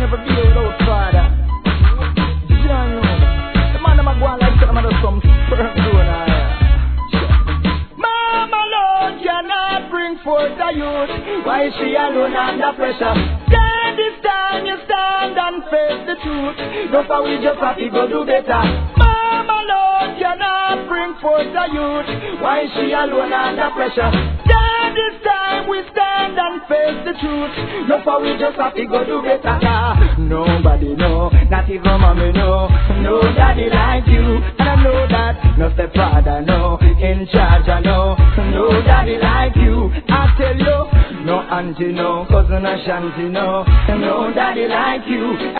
never be without father. Yeah, I know. The man I'm going like some of some sperm doing Mama Lord cannot bring forth the youth. Why is she alone under pressure? Stand this time, you stand and face the truth. No, for we just have to go do better. Mama Lord cannot bring forth the youth. Why is she alone under pressure? Stand this time, we stand and face the truth. No, for we just have to go do better. Nobody know, not even mommy know. No daddy like you, and I know that. No stepfather know, in charge I know. No daddy like you, I tell you. No auntie no, cousin Ashanti no. No daddy like you.